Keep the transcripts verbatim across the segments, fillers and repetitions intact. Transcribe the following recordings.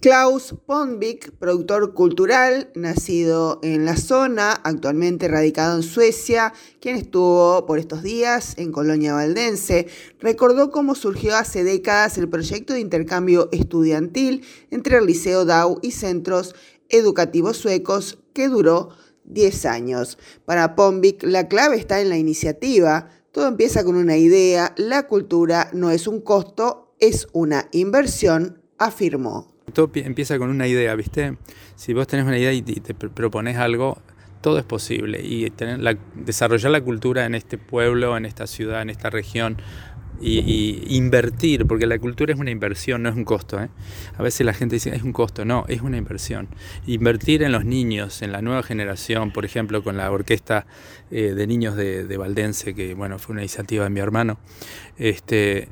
Klaus Pondvik, productor cultural, nacido en la zona, actualmente radicado en Suecia, quien estuvo por estos días en Colonia Valdense, recordó cómo surgió hace décadas el proyecto de intercambio estudiantil entre el Liceo D A U y centros educativos suecos, que duró diez años. Para Pondvik, la clave está en la iniciativa. Todo empieza con una idea. La cultura no es un costo, es una inversión, afirmó. Todo empieza con una idea, ¿viste? Si vos tenés una idea y te propones algo, todo es posible. Y tener la, desarrollar la cultura en este pueblo, en esta ciudad, en esta región, y, y invertir, porque la cultura es una inversión, no es un costo, ¿eh? A veces la gente dice, es un costo. No, es una inversión. Invertir en los niños, en la nueva generación, por ejemplo, con la orquesta eh, de niños de, de Valdense, que bueno, fue una iniciativa de mi hermano, este...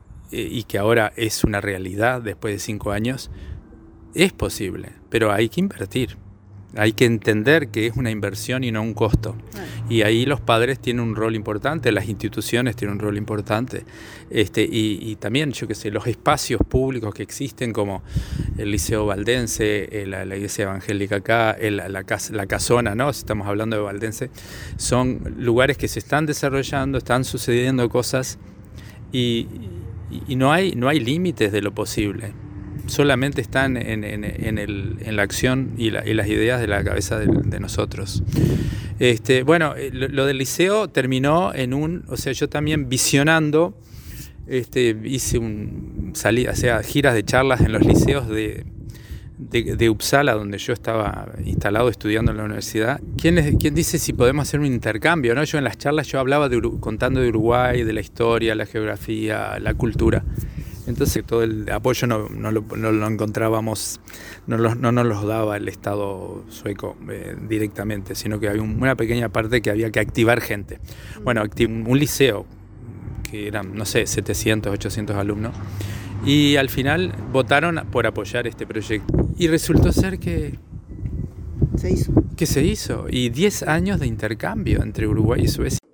y que ahora es una realidad después de cinco años, es posible, pero hay que invertir. Hay que entender que es una inversión y no un costo. Y ahí los padres tienen un rol importante, las instituciones tienen un rol importante. Este, y, y también, yo qué sé, los espacios públicos que existen, como el Liceo Valdense, la, la Iglesia Evangélica acá, el, la, la Casona, ¿no? Si estamos hablando de Valdense, son lugares que se están desarrollando, están sucediendo cosas y... Y no hay, no hay límites de lo posible, solamente están en, en, en, el, en la acción y, la, y las ideas de la cabeza de, de nosotros. Este, bueno, lo, lo del liceo terminó en un, o sea, yo también visionando, este, hice un, salí, o sea, giras de charlas en los liceos de, de, de Uppsala, donde yo estaba instalado estudiando en la universidad. ¿Quién, es, quién dice si podemos hacer un intercambio, ¿no? Yo en las charlas yo hablaba de contando de Uruguay, de la historia, la geografía, la cultura. Entonces todo el apoyo no, no, lo, no lo encontrábamos, no, lo, no nos los daba el Estado sueco eh, directamente, sino que había un, una pequeña parte que había que activar gente. Bueno, un liceo que eran, no sé, setecientos, ochocientos alumnos. Y al final votaron por apoyar este proyecto. Y resultó ser que se hizo. Que se hizo. Y diez años de intercambio entre Uruguay y Suecia.